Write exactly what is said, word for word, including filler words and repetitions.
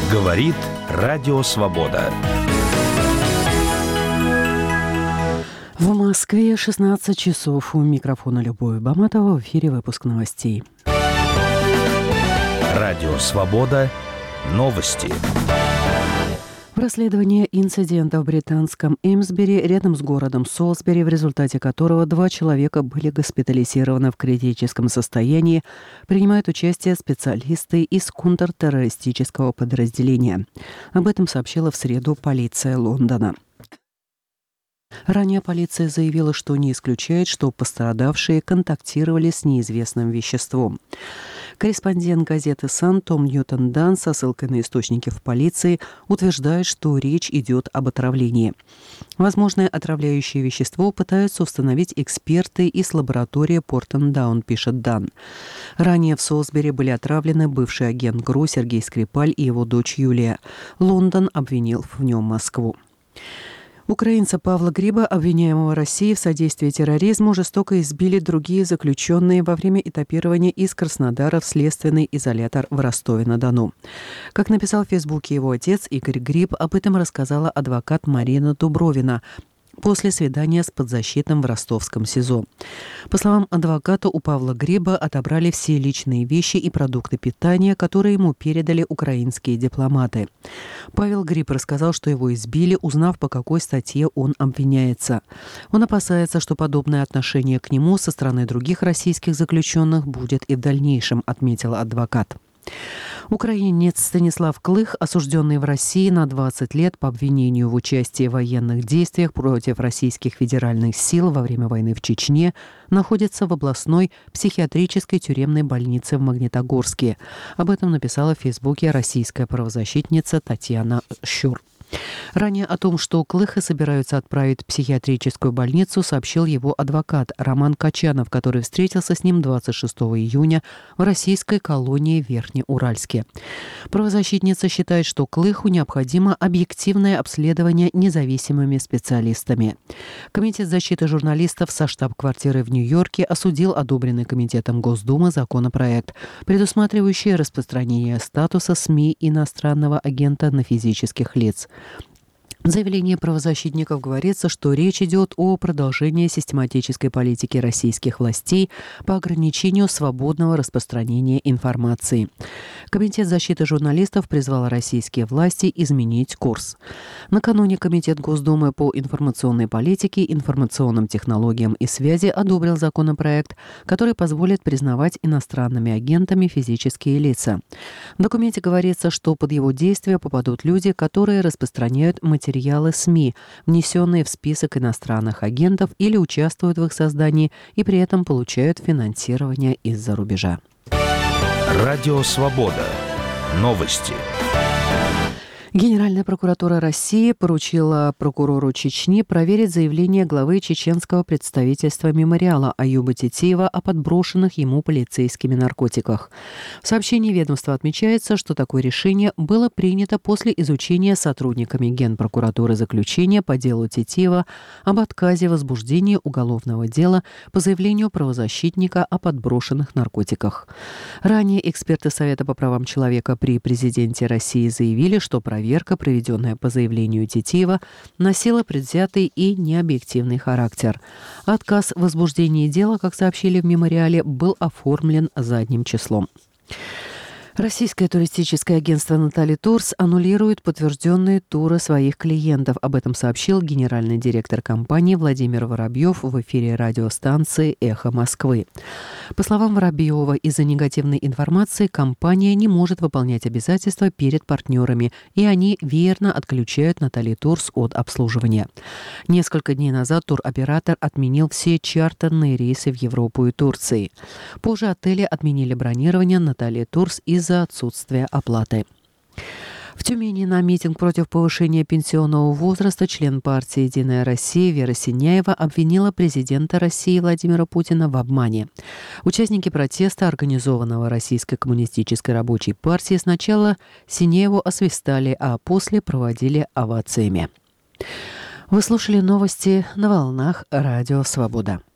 Говорит Радио Свобода. В Москве шестнадцать часов. У микрофона Любовь Баматова. В эфире выпуск новостей. Радио Свобода. Новости. Расследование инцидента в британском Эмсбери рядом с городом Солсбери, в результате которого два человека были госпитализированы в критическом состоянии, принимают участие специалисты из контртеррористического подразделения. Об этом сообщила в среду полиция Лондона. Ранее полиция заявила, что не исключает, что пострадавшие контактировали с неизвестным веществом. Корреспондент газеты «Сан» Том Ньютон-Дан со ссылкой на источники в полиции утверждает, что речь идет об отравлении. Возможное отравляющее вещество пытаются установить эксперты из лаборатории Портендаун, пишет Дан. Ранее в Солсбери были отравлены бывший агент ГРУ Сергей Скрипаль и его дочь Юлия. Лондон обвинил в нем Москву. Украинца Павла Гриба, обвиняемого Россией в содействии терроризму, жестоко избили другие заключенные во время этапирования из Краснодара в следственный изолятор в Ростове-на-Дону. Как написал в Фейсбуке его отец Игорь Гриб, об этом рассказала адвокат Марина Дубровина после свидания с подзащитным в ростовском СИЗО. По словам адвоката, у Павла Гриба отобрали все личные вещи и продукты питания, которые ему передали украинские дипломаты. Павел Гриб рассказал, что его избили, узнав, по какой статье он обвиняется. Он опасается, что подобное отношение к нему со стороны других российских заключенных будет и в дальнейшем, отметил адвокат. Украинец Станислав Клых, осужденный в России на двадцать лет по обвинению в участии в военных действиях против российских федеральных сил во время войны в Чечне, находится в областной психиатрической тюремной больнице в Магнитогорске. Об этом написала в Фейсбуке российская правозащитница Татьяна Щур. Ранее о том, что Клыха собираются отправить в психиатрическую больницу, сообщил его адвокат Роман Качанов, который встретился с ним двадцать шестого июня в российской колонии в Верхнеуральске. Правозащитница считает, что Клыху необходимо объективное обследование независимыми специалистами. Комитет защиты журналистов со штаб-квартиры в Нью-Йорке осудил одобренный Комитетом Госдумы законопроект, предусматривающий распространение статуса СМИ иностранного агента на физических лиц. В заявлении правозащитников говорится, что речь идет о продолжении систематической политики российских властей по ограничению свободного распространения информации. Комитет защиты журналистов призвал российские власти изменить курс. Накануне Комитет Госдумы по информационной политике, информационным технологиям и связи одобрил законопроект, который позволит признавать иностранными агентами физические лица. В документе говорится, что под его действие попадут люди, которые распространяют материалы материалы СМИ, внесенные в список иностранных агентов или участвуют в их создании и при этом получают финансирование из-за рубежа. Радио Свобода. Новости. Генеральная прокуратура России поручила прокурору Чечни проверить заявление главы чеченского представительства «Мемориала» Аюба Тетеева о подброшенных ему полицейскими наркотиках. В сообщении ведомства отмечается, что такое решение было принято после изучения сотрудниками Генпрокуратуры заключения по делу Тетеева об отказе в возбуждении уголовного дела по заявлению правозащитника о подброшенных наркотиках. Ранее эксперты Совета по правам человека при президенте России заявили, что проверка Проверка, проведенная по заявлению Тетеева, носила предвзятый и необъективный характер. Отказ в возбуждении дела, как сообщили в «Мемориале», был оформлен задним числом. Российское туристическое агентство «Натали Турс» аннулирует подтвержденные туры своих клиентов. Об этом сообщил генеральный директор компании Владимир Воробьев в эфире радиостанции «Эхо Москвы». По словам Воробьева, из-за негативной информации компания не может выполнять обязательства перед партнерами, и они верно отключают «Натали Турс» от обслуживания. Несколько дней назад туроператор отменил все чартерные рейсы в Европу и Турции. Позже отели отменили бронирование «Натали Турс» из-за отсутствия оплаты. В Тюмени на митинг против повышения пенсионного возраста член партии «Единая Россия» Вера Синяева обвинила президента России Владимира Путина в обмане. Участники протеста, организованного Российской коммунистической рабочей партией, сначала Синяеву освистали, а после проводили овациями. Вы слушали новости на волнах Радио Свобода.